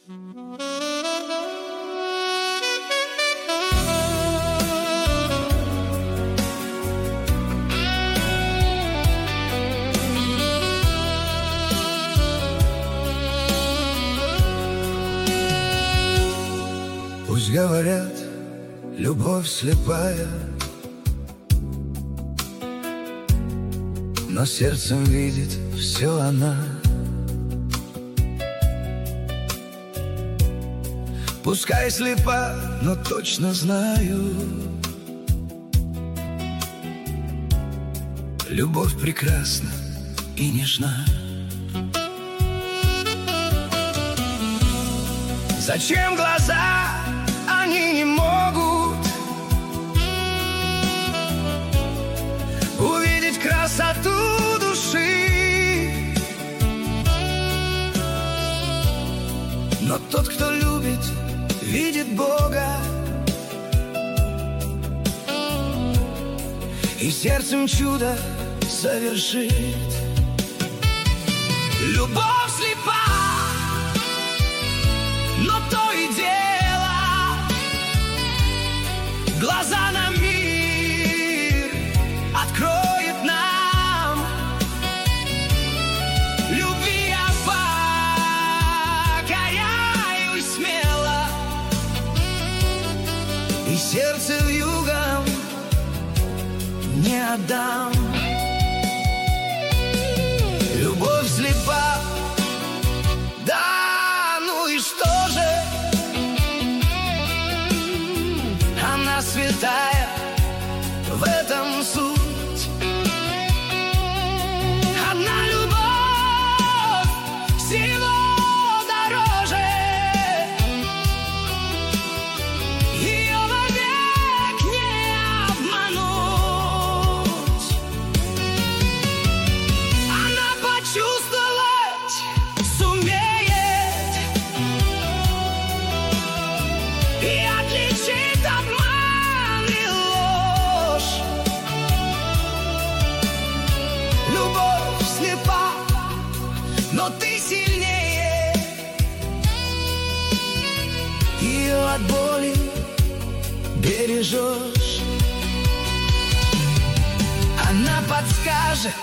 Пусть говорят, любовь слепая, но сердцем видит все она. Пускай слепа, но точно знаю, любовь прекрасна и нежна. Зачем глаза, они не могут увидеть красоту души. Но тот, кто любит, видит Бога, и сердцем чудо совершит. Любовь слепа, но то и дело, глаза на мир откроет нам. Любви я покоряюсь смело, и сердце вьюгом не отдам. Любовь слепа, да, ну и что же? Она святая, в этом суть. Одна любовь всего дороже, ее вовек не обмануть. Она почувствовать сумеет и отличит обман и ложь. Любовь слепа, но ты сильнее, ее от боли бережешь. Она подскажет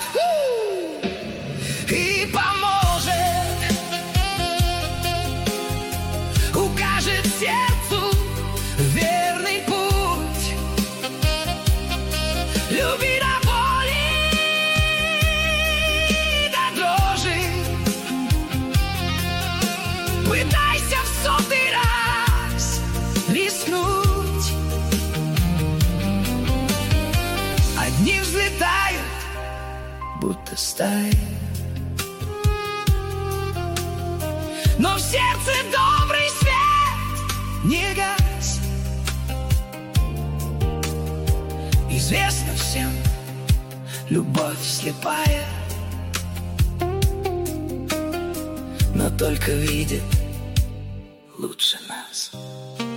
и поможет, укажет сердцу верный путь. Люби до боли, до дрожи, пытайся в сотый раз рискнуть. Одни взлетают, будто стаи, но в сердце добрый свет не гас. Известно всем, любовь слепая, но только видит лучше нас.